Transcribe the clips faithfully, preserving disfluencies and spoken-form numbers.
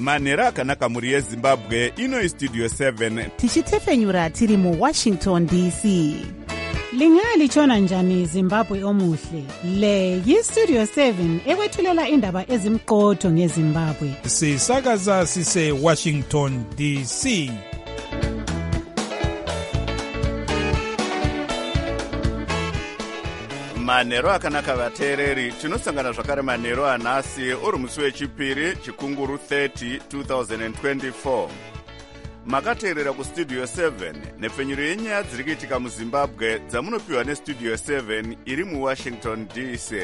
manhero akanaka mhuri yezimbabwe. Ino istudio seven tichitefenyura tiri muwashington D C. Lingalitshona njani Zimbabwe omuhle? Le yistudio seven ekwethulela indaba ezimqotho ngeZimbabwe. Sisakaza sise Washington D C. manhero akanaka vateereri. Tinosangana zvakare manhero anhasi uri musi wechipiri chikunguru thirty twenty twenty-four. Makateerera kustudio seven nepfenyuro yenyaya dziri kuitika muzimbabwe dzamunopiwa nestudio seven iri muwashington D C.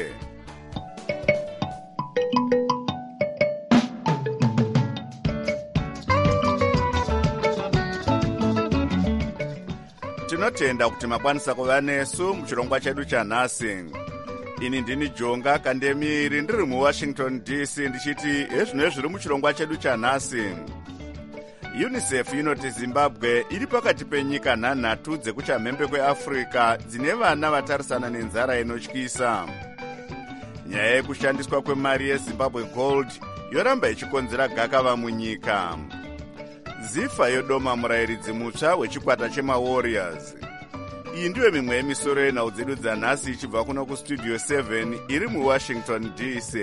Tinotenda kuti makwanisa kuva nesu muchirongwa chedu chanhasi. Ini ndini Jonga Kandemiri ndiri muwashington D C ndichiti hezvino zviri muchirongwa chedu chanhasi. UNICEF inoti Zimbabwe iri pakati penyika nhanhatu dzekuchamhembe kweAfrica dzine vana vatarisana nenzara inotyisa. Nyaya yekushandiswa kwemari yeZimbabwe Gold yoramba ichikonzera gakava munyika. Zifa yodoma murayiridzi mutsva wechikwata chemaWarriors. Iyi ndiyo mimwe yemisoro yenhau dzedu dzanhasi ichibva kuno kustudio seven iri muwashington D C.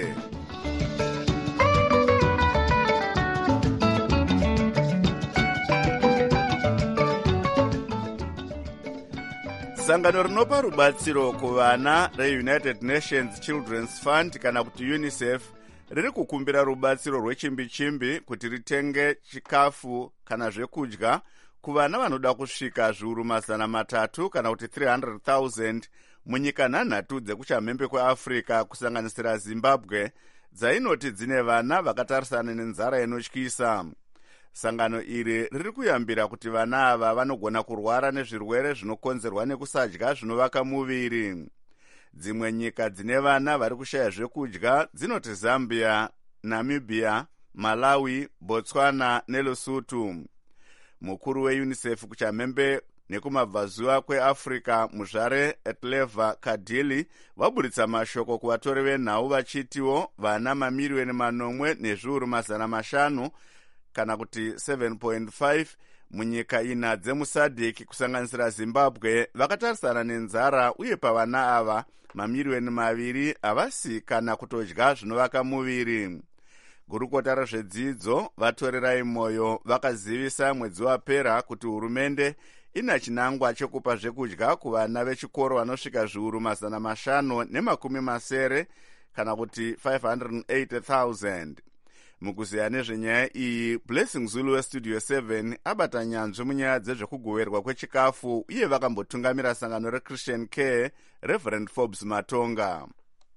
Sangano rinopa rubatsiro kuvana reUnited Nations Children's Fund kana kuti UNICEF riri kukumbira rubatsiro rwechimbi-chimbi kuti ritenge chikafu kana zvekudya kuvana vanoda kusvika zviuru mazana matatu kana kuti three hundred thousand munyika nhanhatu dzekuchamhembe kweAfrica kusanganisira Zimbabwe dzainoti dzine vana vakatarisana nenzara inotyisa. Sangano iri riri kuyambira kuti vana ava vanogona kurwara nezvirwere zvinokonzerwa nekusadya zvinovaka muviri. Dzimwe nyika dzine vana vari kushaya zvekudya dzinoti Zambia, Namibia, Malawi, Botswana neLesotho. Mukuru weUNICEF kuchamhembe nekumabvazuva kweAfrica muzvare Etleva Kadili vaburitsa mashoko kuvatori venhau vachitiwo vana mamiliyoni manomwe nezviuru mazana mashanu kana kuti seven point five munyika ina dzemusadhiki kusanganisira Zimbabwe vakatarisana nenzara uye pavana ava mamiliyoni maviri havasi kana kutodya zvinovaka muviri. Gurukota rezvedzidzo vatorerai moyo vakazivisa mwedzi wapera kuti hurumende ina chinangwa chekupa zvekudya kuvana vechikoro vanosvika zviuru mazana mashanu nemakumi masere kana kuti five hundred eighty thousand. Mukuziya nezvenyaya iyi, Blessing Zulu westudio seven abata nyanzvi munyaya dzezvekugoverwa kwechikafu uye vakambotungamira sangano reChristian Care Reverend Forbes Matonga.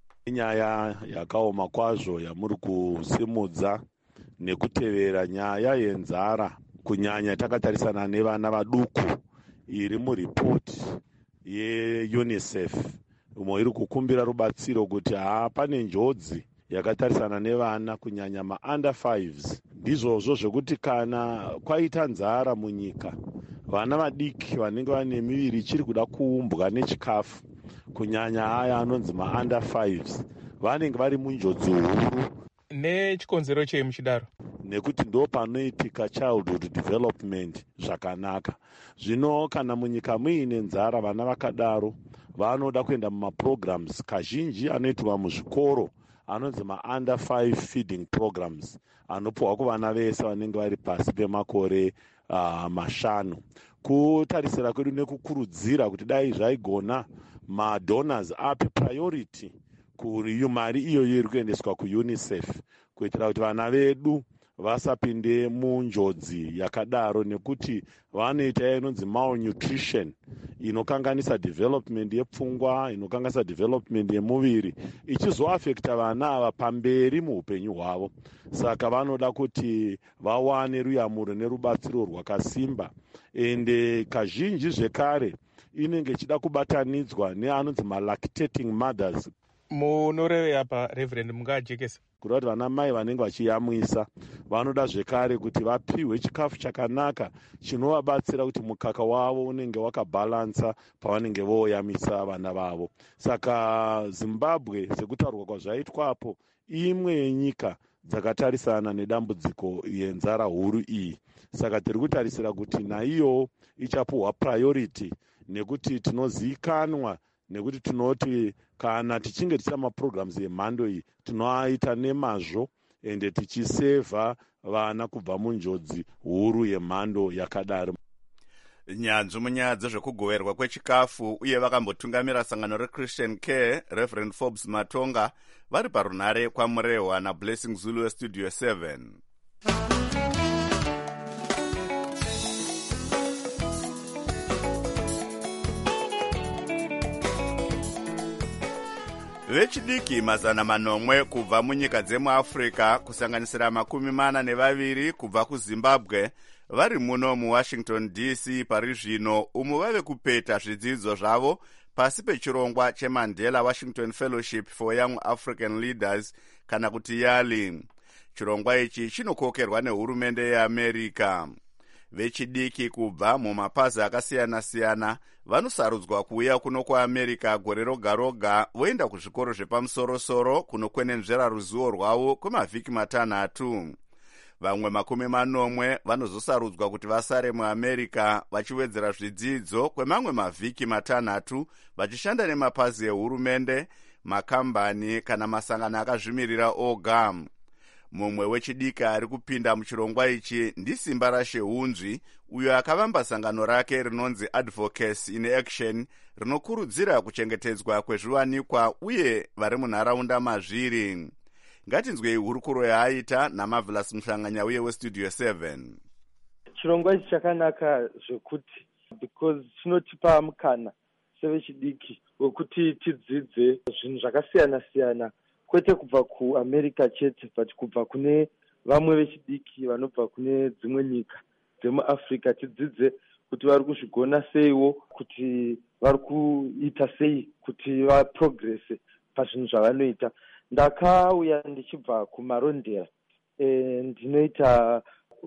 Nyaya yakaoma kwazvo yamuri kusimudza nekutevera nyaya yenzara kunyanya takatarisana nevana vaduku iri muripoti yeUNICEF umwe iri kukumbira rubatsiro kuti haa pane njodzi yakatarisana nevana kunyanya maunda fives. Ndizvozvo zvekuti kana kwaita nzara munyika vana vadiki vanenge vane miviri ichiri kuda kuumbwa nechikafu kunyanya aya anonzi maunda fives vanenge vari munjodzi huru. Nechikonzero chei muchidaro? Nekuti ndo panoitika childhood development zvakanaka. Zvino kana munyika muine nzara vana vakadaro vanoda kuenda mumaprograms kazhinji anoitwa muzvikoro anonzi maunda five feeding programs anopuwa kuvana vese vanenge vari pasi pemakore uh, mashanu. Kutarisira kwedu nekukurudzira kuti dai zvaigona madonors ape priority kuri mari iyoyo iri kuendeswa kuUNICEF kuitira kuti vana vedu vasapinde munjodzi yakadaro, nekuti vanoita inonzi malnutrition inokanganisa development yepfungwa, inokanganisa development yemuviri, ichizoafekta vana ava pamberi muupenyu hwavo. Saka vanoda kuti vawane ruyamuro nerubatsiro rwakasimba, ende kazhinji zvekare inenge ichida kubatanidzwa neanonzi malactating mothers. Munoreve apa Reverend mungajekesa kuda kuti vana mai vanenge vachiyamwisa vanoda zvekare kuti vapiwe chikafu chakanaka chinovabatsira kuti mukaka wavo unenge wakabalansa pavanenge voyamisa vana vavo. Saka Zimbabwe, sekutaurwa kwazvaitwapo, imwe yenyika dzakatarisana nedambudziko yenzara huru iyi. Saka tiri kutarisira kuti naiyo ichapuhwa priority, nekuti tinozivikanwa nekuti tinoti kana tichinge tichita maprograms emhando iyi tinoaita nemazvo ende tichisevha vana kubva munjodzi huru yemhando yakadaro. Nyanzvi munyaya dzezvekugoverwa kwechikafu uye vakambotungamira sangano reChristian Care Reverend Forbes Matonga vari parunare kwamurehwa naBlessing Zulu weStudio seven. Vechidiki mazana manomwe kubva munyika dzemuAfrica kusanganisira makumi mana nevaviri kubva kuZimbabwe vari muno muWashington D C pari zvino umu vave kupeta zvidzidzo zvavo pasi pechirongwa cheMandela Washington Fellowship for Young African Leaders kana kuti YALI. Chirongwa ichi chinokokerwa nehurumende yeAmerica. Vechidiki kubva mumapazi akasiyana-siyana vanosarudzwa kuuya kuno kuAmerica gore roga roga voenda kuzvikoro zvepamusoro-soro kunokwenenzvera ruzivo rwavo kwemavhiki matanhatu. Vamwe makumi manomwe vanozosarudzwa kuti vasare muAmerica vachiwedzera zvidzidzo kwemamwe mavhiki matanhatu vachishanda nemapazi ehurumende, makambani kana masangano akazvimirira oga. Mumwe wechidiki ari kupinda muchirongwa ichi ndisimba raShehunzvi, uyo akavamba sangano rake rinonzi Advocacy in Action rinokurudzira kuchengetedzwa kwezviwanikwa uye vari munharaunda mazviri. Ngatinzwei hurukuro yaaita naMarvelous Mhlanganya uye weStudio seven. Chirongwa ichi chakanaka zvekuti because chinotipa mukana sevechidiki wekuti tidzidze zvinhu zvakasiyana-siyana, kwete kubva kuAmerica chete but kubva kune vamwe vechidiki vanobva kune dzimwe nyika dzemuAfrica, tidzidze kuti vari kuzvigona seiwo, kuti vari kuita sei kuti vaprogresse pazvinhu zvavanoita. Ndakauya ndichibva kumarondera, e, ndinoita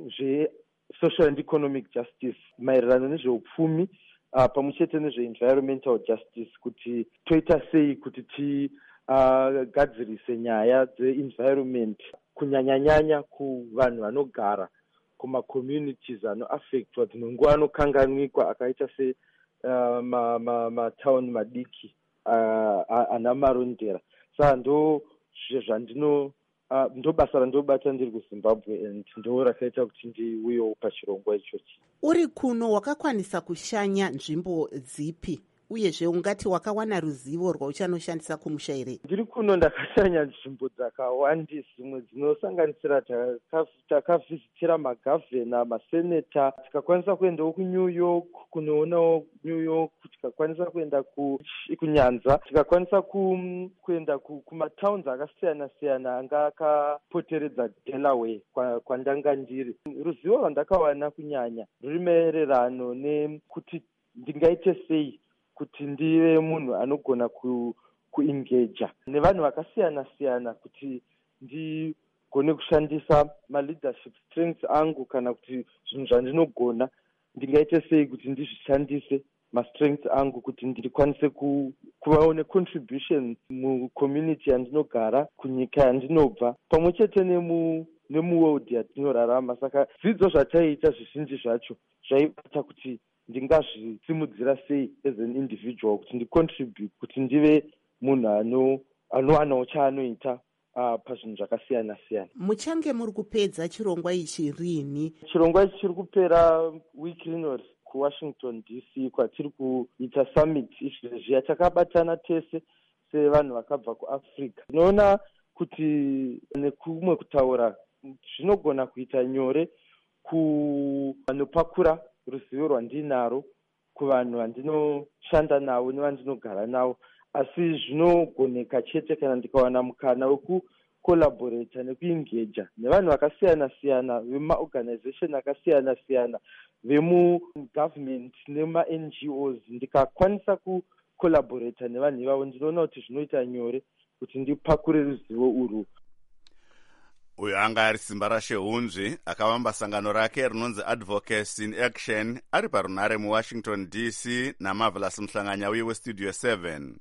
zve-social and economic justice maererano nezveupfumi uh, pamwe chete nezve-environmental justice, kuti toita sei kuti ti Uh, gadzirise nyaya dze-environment kunyanya-nyanya kuvanhu vanogara kuma-communities anoaffectwa dzinonguva anokanganwikwa akaita se uh, matauni ma, ma madiki uh, ana marondera. Saka ndo zvezvandino uh, ndo basa randobata ndiri kuZimbabwe and ndo rakaita kuti ndiuyewo pachirongwa ichochi. Uri kuno wakakwanisa kushanya nzvimbo dzipi? Uyezve ungati wakawana ruzivo rwauchanoshandisa kumusha here? Ndiri kuno ndakashanya nzvimbo dzakawandisa, dzimwe dzinosanganisira takavhizitira magavhena, maseneta, tikakwanisa kuendawo kuNew York kunoonawo New York, tikakwanisa kuenda kunyanza, tikakwanisa kuenda kumatowns akasiyana-siyana anga akapoteredza Delaware kwandanga ndiri. Ruzivo rwandakawana kunyanya ruri maererano nekuti ndingaite sei kuti ndive munhu anogona ku kuengaja nevanhu vakasiyana-siyana, kuti ndigone kushandisa ma-leadership strengths angu, kana kuti zvinhu zvandinogona ndingaite sei kuti ndizvishandise ma-strengths angu kuti ndikwanise kuvawo ne-contribution mu-community yandinogara, kunyika yandinobva, pamwe chete nemu nemuworld yatinorarama. Saka zvidzidzo zvataita zvizhinji zvacho zvaibata kuti ndingazvisimudzira sei as an individual, kuti ndicontribute, kuti ndive munhu ano anowanawo chaanoita uh, pazvinhu zvakasiyana-siyana. Muchange muri kupedza chirongwa ichi rini? Chirongwa ichi chiri kupera wiki rinori kuWashington D C kwatiri kuita summit. Izvezvi takabatana tese sevanhu vakabva kuAfrica. Tinoona kuti nekumwe kutaura zvinogona kuita nyore kuvanopakura ruzivo rwandinaro kuvanhu vandinoshanda navo nevandinogara navo, asi zvinogoneka chete kana ndikawana mukana wekucollaborata nekuengaja nevanhu vakasiyana-siyana vemaorganization akasiyana-siyana vemugovernment nema-N G Os, ndikakwanisa kucollaborata nevanhu ivavo, ndinoona kuti zvinoita nyore kuti ndipakure ruzivo urwu. Uyo anga ari simba raShehunzvi akavamba sangano rake rinonzi Advocacy in Action ari parunare muWashington D C naMarvelous Mhlanganya uye weStudio seven.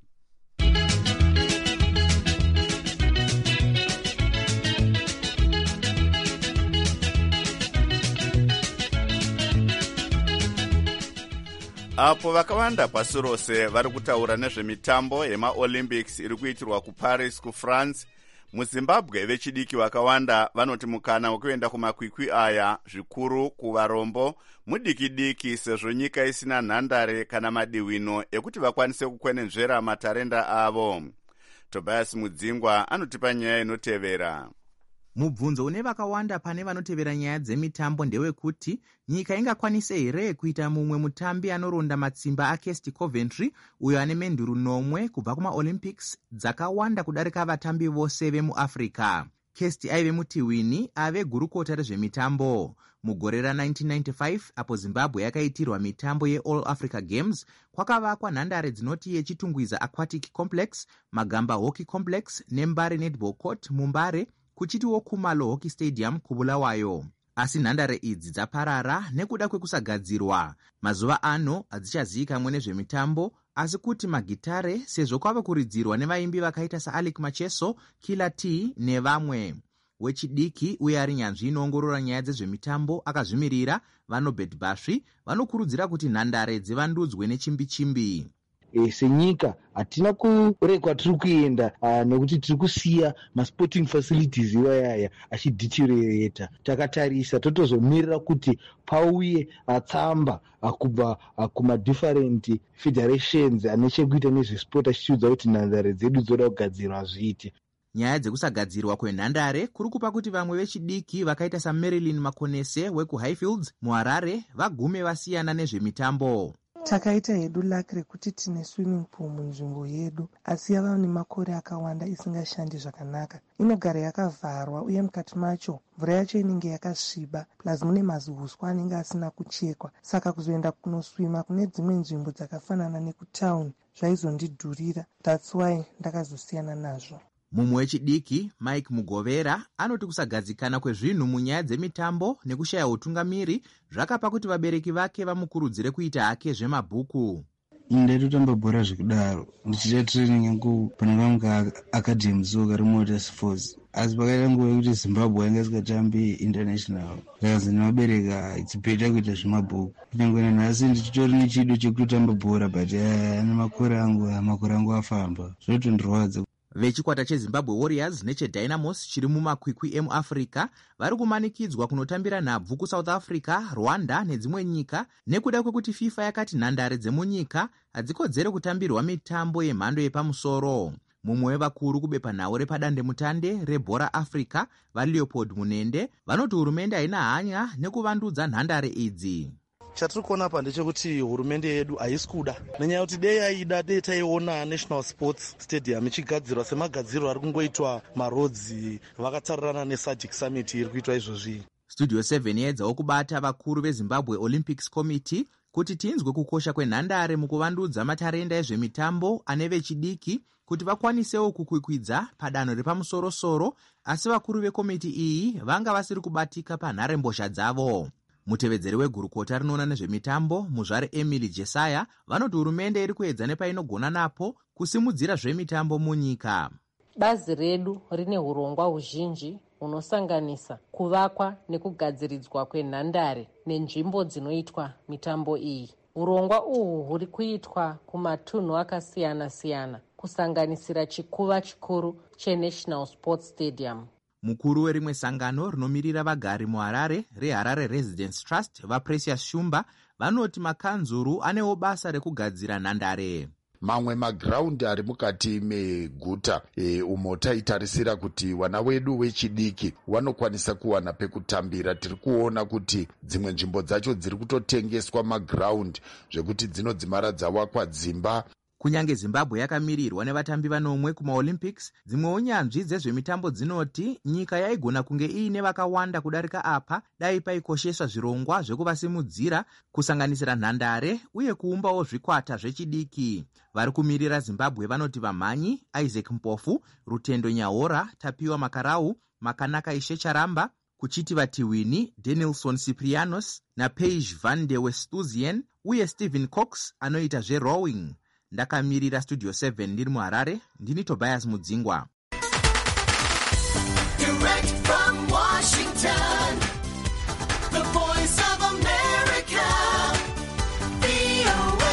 apo vakawanda pasi rose vari kutaura nezvemitambo yemaolympics iri kuitirwa kuparis kufrance, muzimbabwe vechidiki vakawanda vanoti mukana wekuenda kumakwikwi aya zvikuru kuvarombo mudiki-diki sezvo nyika isina nhandare kana madiwino ekuti vakwanise kukwenenzvera matarenda avo. Tobias Mudzingwa anotipa nyaya inotevera. Mubvunzo une vakawanda pane vanotevera nyaya dzemitambo ndewekuti nyika ingakwanise here kuita mumwe mutambi anoronda matsimba aCast Coventry uyo ane menduru nomwe kubva kumaolympics dzakawanda kudarika vatambi vose vemuafrica. Cast aive mutiwini ave gurukota rezvemitambo. Mugore ra-nineteen ninety-five apo Zimbabwe yakaitirwa mitambo yeAll Africa Games, kwakavakwa nhandare dzinoti yechitungwiza Aquatic Complex, Magamba Hockey Complex neMbare Netball Court muMbare, kuchitiwo Khumalo Hockey Stadium kuBulawayo. Asi nhandare idzi dzaparara nekuda kwekusagadzirwa. Mazuva ano hadzichazika mwene zvemitambo, asi kuti magitare sezvo kwave kuridzirwa nevaimbi vakaita saAlick Macheso, Killer T nevamwe. Wechidiki uye ari nyanzvi inoongorora nyaya dzezvemitambo akazvimirira Vanobet Basvi vanokurudzira kuti nhandare dzivandudzwe nechimbi-chimbi. E, senyika hatina kurekwa tiri kuenda uh, nekuti tiri kusiya masporting facilities iwayaya achidhitirereta. Takatarisa totozomirira kuti pauye uh, tsamba uh, kubva uh, kumadifferent federations ane chekuita nezvesport achichiudza kuti nhandare dzedu dzoda kugadzirwa zviite. Nyaya dzekusagadzirwa kwenhandare kuri kupa kuti vamwe vechidiki vakaita saMarilyn Makonese wekuHighfields muHarare vagume vasiyana nezvemitambo. Takaita hedu laki rekuti tine swimming pool munzvimbo yedu, asi yava nemakore akawanda isingashandi zvakanaka. Inogara yakavharwa uye mukati macho mvura yacho inenge yakasviba, plus mune mazihuswa anenge asina kuchekwa. Saka kuzoenda kunoswima kune dzimwe nzvimbo dzakafanana nekutauni zvaizondidhurira. That's why ndakazosiyana nazvo. Mumwe wechidiki Mike Mugovera anoti kusagadzikana kwezvinhu munyaya dzemitambo nekushaya utungamiri zvakapa kuti vabereki vake vamukurudzire kuita hake zvemabhuku. Ndaitotamba bhora zvikudaro ndichiita training yangu pane vamwe academy kari Motors Force, asi pakaita nguva yekuti Zimbabwe yanga isingatambi international ndakazi nemabereka ichipeta kuita zvemabhuku. Kunyange nanhasi ndichitori nechido chekutotamba bhora but ane makore angu makore angu afamba zvotondirwadza. Vechikwata cheZimbabwe Warriors necheDynamos chiri mumakwikwi emuAfrica vari kumanikidzwa kunotambira nhabvu kuSouth Africa, Rwanda nedzimwe nyika nekuda kwekuti FIFA yakati nhandare dzemunyika hadzikodzere kutambirwa mitambo yemhando yepamusoro. Mumwe wevakuru kubepa nhau repadandemutande rebhora Africa vaLeopold Munende vanoti hurumende haina hanya nekuvandudza nhandare idzi. Chatiri kuona apa ndechekuti hurumende yedu haisi kuda, nenyaya yekuti dei aida dei taiona National Sports Stadium ichigadzirwa semagadziro ari kungoitwa marodzi vakatsarirana neSADC Summit iri kuitwa izvozvi. Studio seven yaedzawo kubata vakuru veZimbabwe Olympics Committee kuti tinzwe kukosha kwenhandare mukuvandudza matarenda ezvemitambo ane vechidiki kuti vakwanisewo kukwikwidza padanho repamusoro-soro, asi vakuru vekomiti iyi vanga vasiri kubatika panharembozha dzavo. Mutevedzeri wegurukota rinoona nezvemitambo muzvare Emily Jesaya vanoti hurumende iri kuedza nepainogona napo kusimudzira zvemitambo munyika. Bazi redu rine hurongwa huzhinji hunosanganisa kuvakwa nekugadziridzwa kwenhandare nenzvimbo dzinoitwa mitambo iyi. Hurongwa uhu huri kuitwa kumatunhu akasiyana-siyana kusanganisira chikuva chikuru cheNational Sports Stadium. Mukuru werimwe sangano rinomirira vagari muHarare reHarare Residence Trust vaPrecious Shumba vanoti makanzuru anewo basa rekugadzira nhandare. Mamwe magiraundi ari mukati meguta e, umo taitarisira kuti wana wedu wechidiki wanokwanisa kuwana pekutambira. Tiri kuona kuti dzimwe nzvimbo dzacho dziri kutotengeswa magiraundi zvekuti dzinodzimara dzawakwa dzimba. Kunyange Zimbabwe yakamirirwa nevatambi vanomwe kumaolympics, dzimwewo nyanzvi dzezvemitambo dzinoti nyika yaigona kunge iine vakawanda kudarika apa dai paikosheswa zvirongwa zvekuvasimudzira kusanganisira nhandare uye kuumbawo zvikwata zvechidiki. Vari kumirira Zimbabwe vanoti vamhanyi Isaac Mpofu, Rutendo Nyahora, Tapiwa Makarau, Makanaka Ishecharamba, kuchiti vatiwini Danielson Cyprianos naPage van der Westhuizen uye Stephen Cox anoita zverowing. Ndakamirira Studio seven ndiri muHarare, ndini Tobias Mudzingwa. Direct from Washington, the voice of America, V O A.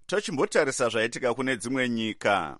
tochimbotarisa zvaitika kune dzimwe nyika.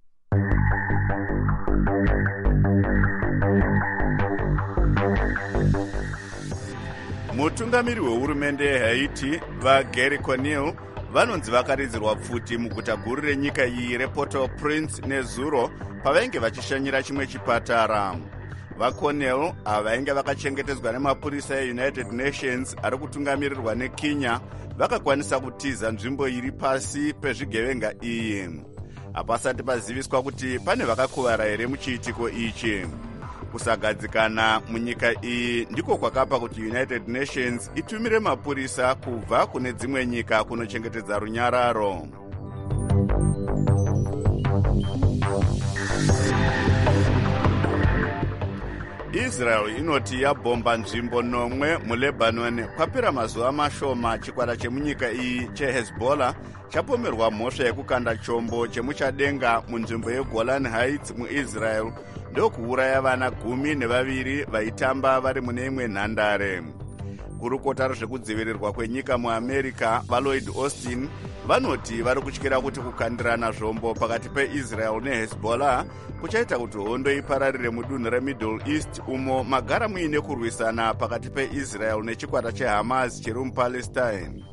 Mutungamiri wehurumende yehaiti vaGary Conille vanonzi vakaridzirwa pfuti muguta guru renyika iyi rePort-au-Prince nezuro pavainge vachishanyira chimwe chipatara. VaConille ava vainge vakachengetedzwa nemapurisa eUnited Nations ari kutungamirirwa neKenya vakakwanisa kutiza nzvimbo iri pasi pezvigevenga iyi. Hapasati paziviswa kuti pane vakakuvara here muchiitiko ichi. Kusagadzikana munyika iyi ndiko kwakapa kuti United Nations itumire mapurisa kubva kune dzimwe nyika kunochengetedza runyararo. Israel inoti yabhomba nzvimbo nomwe muLebanon kwapera mazuva mashoma. Chikwata chemunyika iyi cheHezbollah chapomerwa mhosva yekukanda chombo chemuchadenga munzvimbo yeGolan Heights muIsrael ndokuuraya vana gumi nevaviri vaitamba vari mune imwe nhandare. Kurukota rezvekudzivirirwa kwenyika muAmerica vaLloyd Austin vanoti vari kutyira kuti kukandirana zvombo pakati peIsrael neHezbollah kuchaita kuti hondo ipararire mudunhu reMiddle East umo magara muine kurwisana pakati peIsrael nechikwata cheHamas chiri muPalestine.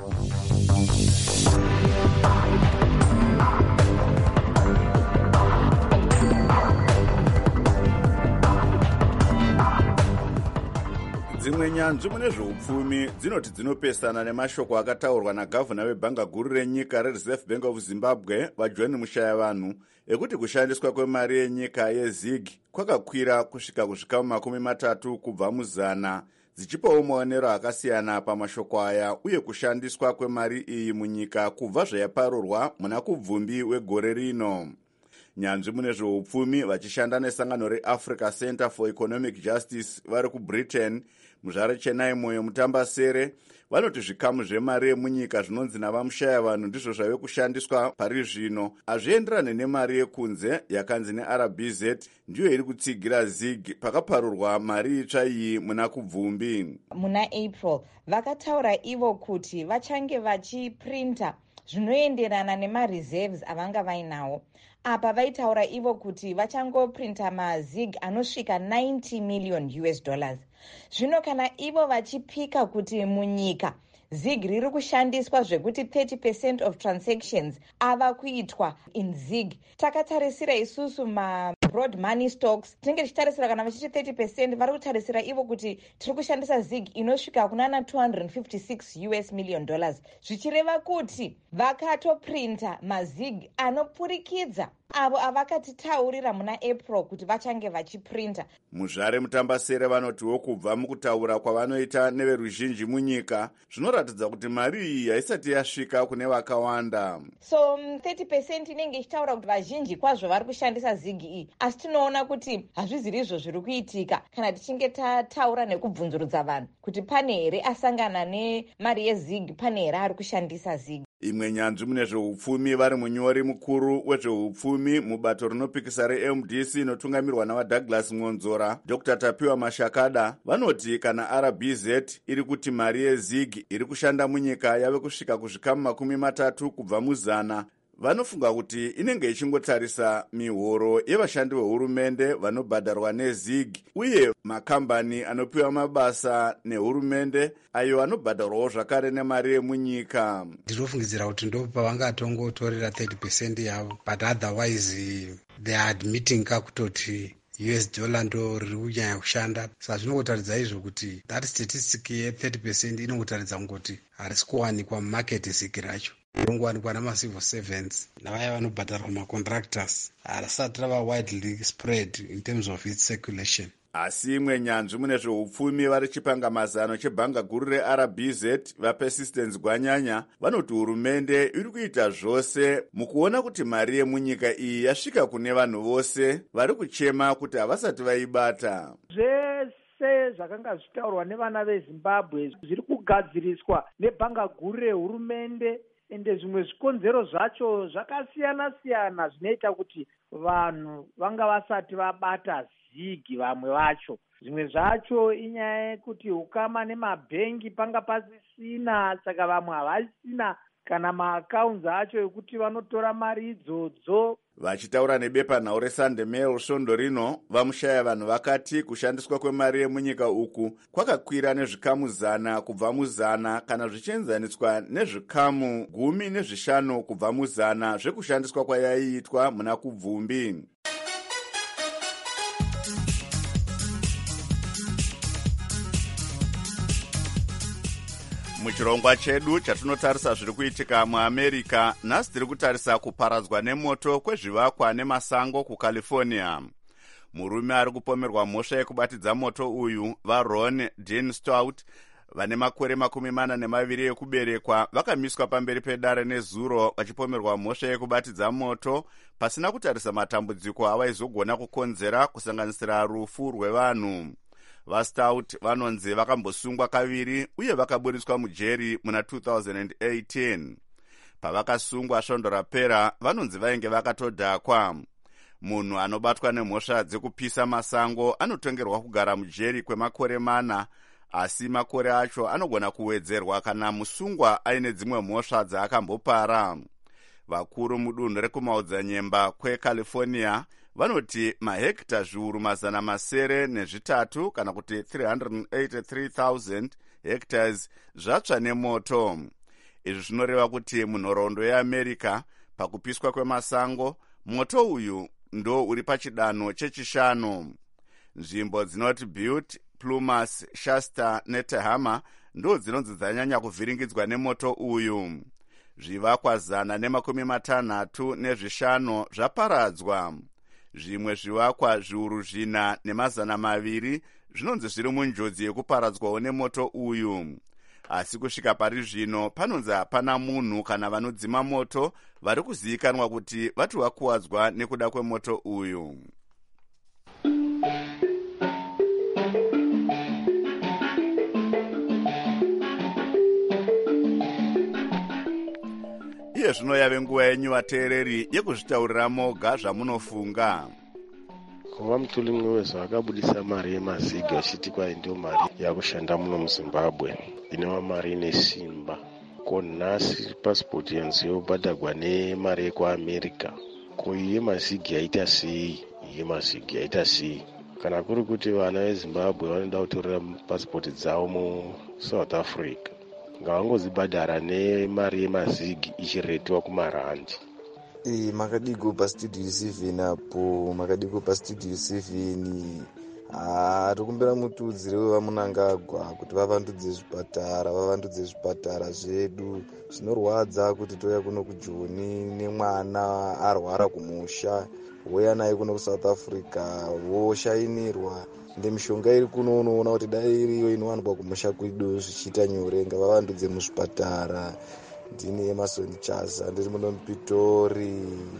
Dzimwe nyanzvi mune zveupfumi dzinoti dzinopesana nemashoko akataurwa nagavhuna webhanga guru renyika reReserve Bank of Zimbabwe vaJohn Mushayavanhu ekuti kushandiswa kwemari yenyika yeZig kwakakwira kusvika kuzvikamu makumi matatu kubva muzana, dzichipawo maonero akasiyana pamashoko aya uye kushandiswa kwemari iyi munyika kubva zvayaparurwa muna kubvumbi wegore rino. Nyanzvi mune zveupfumi vachishanda nesangano reAfrica Center for Economic Justice vari kuBritain muzvare Chennai moyo mutambasere vanoti zvikamu zvemari yemunyika zvinonzi navamushayavanhu ndizvo zvave kushandiswa pari zvino hazvienderane nemari yekunze yakanzi neR B Z ndiyo iri kutsigira Zig pakaparurwa mari itsva iyi muna kubvumbi. Muna April vakataura ivo kuti vachange vachiprinta zvinoenderana nemareserves avanga vainawo. Apa vaitaura ivo kuti vachangoprinta mazig anosvika ninety million U S dollars. Zvino kana ivo vachipika kuti munyika zig riri kushandiswa zvekuti thirty percent of transactions ava kuitwa in zig, takatarisira isusu ma broad money stocks tinenge tichitarisira kana vachiti thirty percent vari kutarisira ivo kuti tiri kushandisa zig inosvika kunana two hundred fifty-six U S million dollars, zvichireva kuti vakatoprinta mazig anopurikidza avo avakatitaurira muna April kuti vachange vachiprinta. Muzvare mutambasere vanotiwo kubva mukutaura kwavanoita neveruzhinji munyika zvinoratidza kuti mari iyi haisati yasvika kune vakawanda. So um, thirty percent inenge ichitaura kuti vazhinji kwazvo vari kushandisa zigi iyi, asi tinoona kuti hazviziri izvo zviri kuitika kana tichinge tataura nekubvunzurudza vanhu kuti pane here asangana nemari yezigi, pane here ari kushandisa zigi. Imwe nyanzvi mune zveupfumi vari munyori mukuru wezveupfumi mubato rinopikisa reM D C inotungamirwa navaDouglas Ngonzora Doctor Tapiwa Mashakada vanoti kana R B Z iri kuti mari yezig iri kushanda munyika yave kusvika kuzvikamu makumi matatu kubva muzana, vanofunga kuti inenge ichingotarisa mihoro yevashandi vehurumende vanobhadharwa nezig uye makambani anopiwa mabasa nehurumende ayo anobhadharwawo zvakare nemari yemunyika. Ndinofungidzira kuti ndo pavangatongotorera thirty percent yavo, but otherwise they are admitting kakutoti U S dollar ndo riri kunyanya kushanda. Saka zvinongotaridza izvo kuti that statistic ye thirty percent inongotaridza kuti harisi kuwanikwa mumarket zigi racho, ringowanikwa namacivil servants navaya vanobhadharwa macontractors, harisati rava widely spread in terms of its circulation. Asi imwe nyanzvi mune zveupfumi vari chipanga mazano chebhanga guru reR B Z vaPersistence Gwanyanya vanoti hurumende iri kuita zvose mukuona kuti mari yemunyika iyi yasvika kune vanhu vose vari kuchema kuti havasati vaibata. Zvese zvakanga zvitaurwa nevana veZimbabwe zviri kugadziriswa nebhanga guru rehurumende, ende zvimwe zvikonzero zvacho zvakasiyana siyana zvinoita kuti vanhu vanga vasati vabata zigi. Vamwe vacho zvimwe zvacho inyaya yekuti ukama nemabhengi panga pasisina, saka vamwe havasina kana maakaunzi acho ekuti vanotora mari idzodzo. Vachitaura nebepanhau reSunday Mail svondo rino, vamushaya vanhu vakati kushandiswa kwemari yemunyika uku kwakakwira nezvikamu zana kubva muzana kana zvichienzaniswa nezvikamu gumi nezvishanu kubva muzana zvekushandiswa kwayaiitwa muna kubvumbi. Muchirongwa chedu chatinotarisa zviri kuitika muAmerica, nhasi tiri kutarisa kuparadzwa nemoto kwezvivakwa nemasango kuCalifornia. Murume ari kupomerwa mhosva yekubatidza moto uyu, vaRon Dean Stout, vane makore makumi mana nemaviri ekuberekwa, vakamiswa pamberi pedare nezuro vachipomerwa mhosva yekubatidza moto pasina kutarisa matambudziko avaizogona kukonzera kusanganisira rufu rwevanhu. VaStout vanonzi vakambosungwa kaviri uye vakaburiswa mujeri muna two thousand eighteen. Pavakasungwa svondo rapera, vanonzi vainge vakatodhakwa. Munhu anobatwa nemhosva dzekupisa masango anotongerwa kugara mujeri kwemakore mana, asi makore acho anogona kuwedzerwa kana musungwa aine dzimwe mhosva dzaakambopara. Vakuru mudunhu rekumaodzanyemba kweCalifornia vanoti mahekta zviuru mazana masere nezvitatu kana kuti three hundred eighty-three thousand hectares zvatsva nemoto. Izvi zvinoreva kuti munhoroondo yeAmerica pakupiswa kwemasango, moto uyu ndo uri pachidanho chechishanu. Nzvimbo dzinoti Butte, Plumas, Shasta neTehama ndo dzinonzi dzanyanya kuvhiringidzwa nemoto uyu. Zvivakwa zana nemakumi matanhatu nezvishanu zvaparadzwa. Zvimwe zvivakwa zviuru zvina nemazana maviri zvinonzi zviri munjodzi yekuparadzwawo nemoto uyu. Asi kusvika pari zvino panonzi hapana munhu kana vanodzima moto vari kuzivikanwa kuti vati vakuwadzwa nekuda kwemoto uyu. Iye zvino yave nguva yenyu vateereri yekuzvitaurira moga zvamunofunga. Kuva mutulimwe wezvo akabudisa mari yemaziga achiti kwai ndio mari yakushanda muno muZimbabwe inova mari ine simba. Ko nhasi pasipoti yanzi yobhadhagwa nemari yekuAmerica. Ko iye maziga yaita sei? Iye maziga yaita sei? Kana kuri kuti vana veZimbabwe vanoda kutorera pasipoti dzavo muSouth Africa, ngavangozibhadhara nemari yemazigi ichiretewa kumarandi. E, makadiko pastudio seven apo, makadiko pastudio seven. Ah, tikumbira mutudzire wevamunangagwa kuti vavandudze zvipatara, vavandudze zvipatara zvedu. Zvinorwadza kuti toya kuno kuJoni nemwana arwara kumusha, woya naye kuno kuSouth Africa, woshainirwa. Ndi mishonga iri kuno unoona kuti dai iriyo inowanikwa kumusha kwedu zvichiita nyore, ngavavandudze muzvipatara. Ndini Emerson Chaza, ndiri muno muPitori.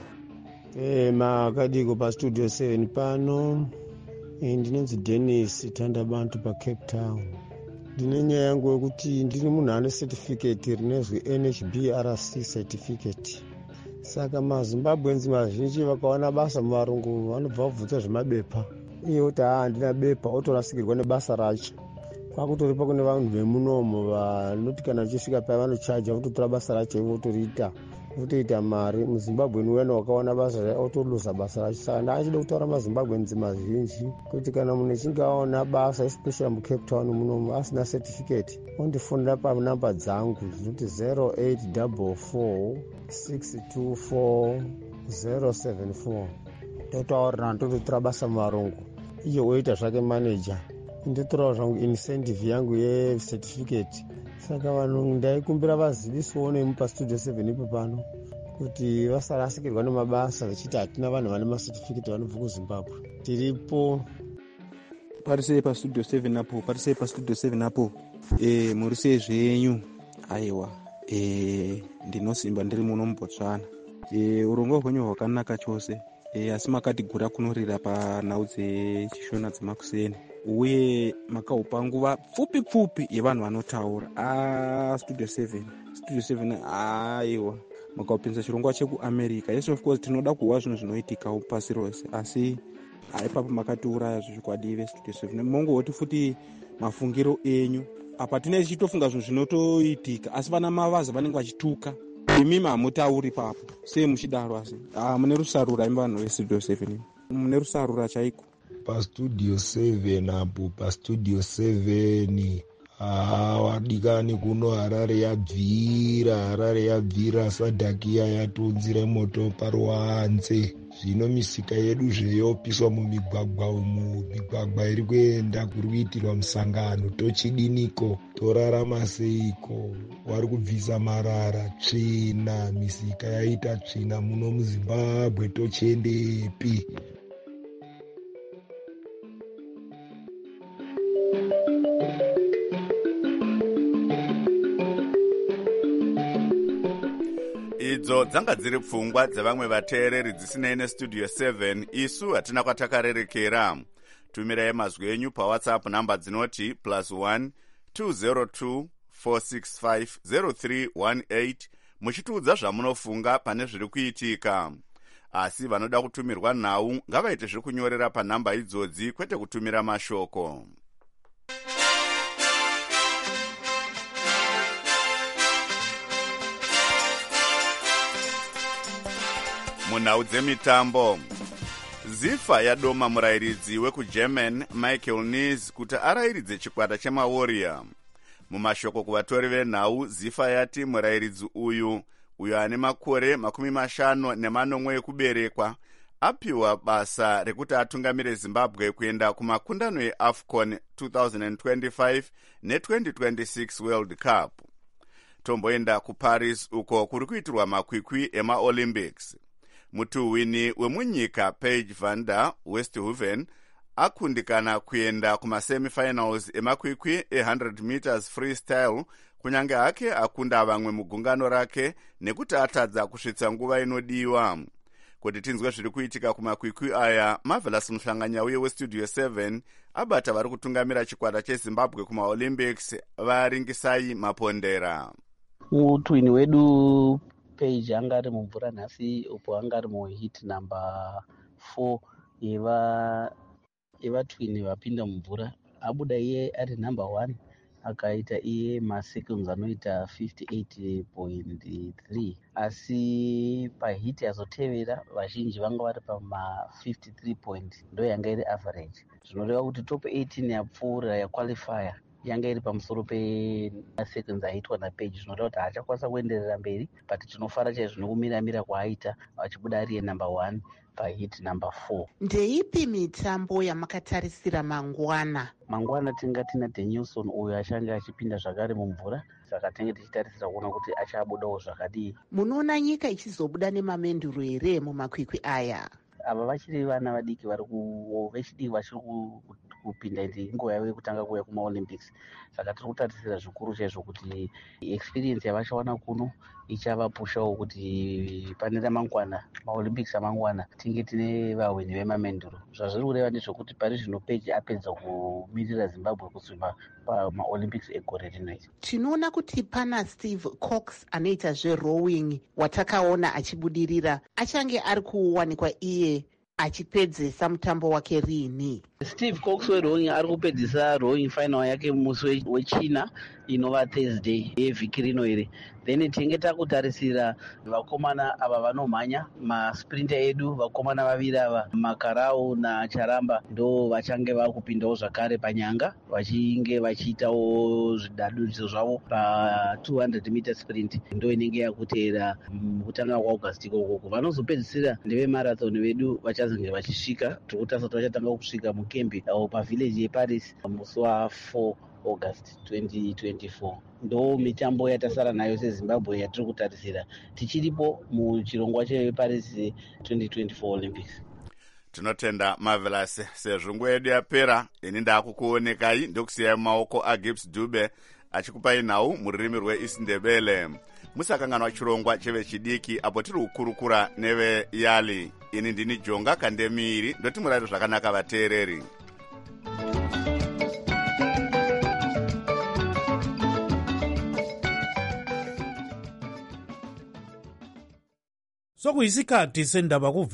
Eh, makadiko pastudio seven pano. Ndinonzi Dennis Tandabantu paCape Town. Ndine nyaya yangu yekuti ndiri munhu ane certificate rinezwi N H B R C certificate. Saka maZimbabwenzi mazhinji vakaona basa muvarungu vanobva vabvunza zvemabepa. Iye kuti haa handina bepa, otorasikirwa nebasa racho. Kwakutoripa kune vanhu vemunomo vanoti kana uchisvika paya vanochaja vototora basa racho votoriita. Votoita mari. MuZimbabweni wena wakaona basa racho otoluza basa racho. Saka ndachida kutaura maZimbabwenzi mazhinji kuti kana munhu echinge aona basa especially muCape Town munomo asina certificate, ondifonera panhamba dzangu dzinoti zero eight four four six two four zero seven four. Totaurira ndototora basa muvarungu. Iye oita zvake manager. Ndotorawo zvangu incentive yangu yecertificate. Saka vanhu ndaikumbira vaziviswewo nemu pastudio seven ipo pano kuti vasarasikirwa nemabasa vachiti hatina vanhu vane macertificate vanobva kuZimbabwe. Tiripo parisei pastudio seven apo, parisei pastudio seven apo. E, muri sei zvenyu? Aiwa, e, ndinosimba ndiri muno muBotswana. E, urongwa hwenyu hwakanaka chose. E, asi makatigura kunorira panhau dzechishona dzemakuseni. Uye makaupa nguva pfupi pfupi yevanhu vanotaura. Ah, studio seven, studio seven, aiwa, makaupinza chirongwa chekuAmerica. Yes, of course tinoda kuwa zvinhu zvinoitika pasi rose, asi aipapo makatiuraya zvikwadi vestudio seven. Mongoti futi mafungiro enyu apa tinenge tichitofunga zvinhu zvinotoitika, asi vana mavazi vanenge vachituka imimi hamutauri papo sei muchidaro asi ah, mune rusarura imba vanhu vestudio seven mune rusarura chaiko pastudio seven apo pastudio seven ah, wadikani kuno harare yabvira harare yabvira sadhakia yatonzire moto paruwanze zvino misika yedu zveyopiswa mumigwagwa umu migwagwa iri kuenda kuri kuitirwa musangano tochidiniko torarama seiko wari kubvisa marara tsvina misika yaita tsvina muno muzimbabwe tochiendepi idzo dzanga dziri pfungwa dzevamwe vateereri dzisinei nestudio seven. Isu hatina kwatakarerekera. Tumirai mazwi enyu pawhatsapp namba dzinoti plus one two zero two four six five zero three one eight muchitiudza zvamunofunga pane zviri kuitika. Asi vanoda kutumirwa nhau ngavaite zviri kunyorera panhamba idzodzi kwete kutumira mashoko. Munhau dzemitambo, zifa yadoma murayiridzi wekugerman Michael Nies kuti arayiridze chikwata chemawarrior. Mumashoko kuvatori venhau, zifa yati murayiridzi uyu uyo ane makore makumi mashanu nemanomwe ekuberekwa apiwa basa rekuti atungamire Zimbabwe kuenda kumakundano eAFCON twenty twenty-five ne twenty twenty-six World Cup. Tomboenda kuParis uko kuri kuitirwa makwikwi emaOlympics. Mutuwini wemunyika Paige van der Westhoven akundikana kuenda kumasemifinals emakwikwi e one hundred meters freestyle kunyange hake akunda vamwe mugungano rake nekuti atadza kusvitsa nguva inodiwa. Kuti tinzwe zviri kuitika kumakwikwi aya, Marvelous Muhlanganyauye westudio seven abata vari kutungamira chikwata cheZimbabwe kumaOlympics varingisai mapondera. Mutuwini wedu Paige anga ari mumvura nhasi upo anga ari muhit number four yeva yevatwini vapinda mumvura. Abuda iye ari number one akaita iye maseconds anoita fifty-eight point three asi pahiti azotevera vazhinji vanga vari pama fifty-three point ndo yanga iri average. Zvinoreva kuti top eighteen yapfuura yaqualifier yanga iri pamusoro peseconds aitwa naPage. Zvinoreva kuti haachakwanisa kuenderera mberi, but tinofara chaizvo nokumiramira kwaaita achibuda ariye number one pahit number four. Ndeipi mitambo yamakatarisira mangwana? Mangwana tinga tina Danielson uyo achange achipinda zvakare mumvura, saka tinge tichitarisira kuona kuti achabudawo zvakadii. Munoona nyika ichizobuda nemamenduro here mumakwikwi aya? Ava vachiri vana vadiki vari vechidiki vachiri kupinda ndi nguva yavo yekutanga kuuya kumaolympics, saka tiri kutarisira zvikuru chaizvo kuti experience yavachawana kuno ichavapushawo kuti pane ramangwana maolympics amangwana tinge tine vahwini vemamenduro. Zvazviri kureva ndezvokuti pari zvino Paige apedza kumirira Zimbabwe kusvika pamaolympics egore rino. Tinoona kuti pana Steve Cox anoita zverowing watakaona achibudirira, achange ari kuwanikwa iye achipedzesa mutambo wake rini? Steve Cox werowing ari kupedzisa rowing final yake musi wechina inova Thursday yevhiki rino iri. Then tinge takutarisira vakomana ava vanomhanya masprinter edu, vakomana vaviri ava Makarau naCharamba ndo vachange vakupindawo zvakare panyanga vachinge vachiitawo zvidadiso zvavo pa two hundred meter sprint ndo inenge yakuteera kutanga kwaAugust ikoko. Vanozopedzisira ndeve marathon vedu vachazenge vachisvika, tikutarisa kuti vachatanga kusvika mukembi avo pavillage yeParis musi wa4 August twenty twenty-four. Ndo mitambo yatasara nayo seZimbabwe yatiri kutarisira tichiripo muchirongwa cheParis twenty twenty-four Olympics. Tinotenda Marvelous sezvo nguva yedu yapera. Ini ndakukuonekai ndokusiyai mumaoko aGibbs Dube achikupai nhau mururimi rweIsindebele. Musakanganwa chirongwa chevechidiki apo tiri kukurukura neveyali. Ini ndini Jonga Kandemiri ndoti murari zvakanaka vateereri. Sokuyisikhathi sendaba ku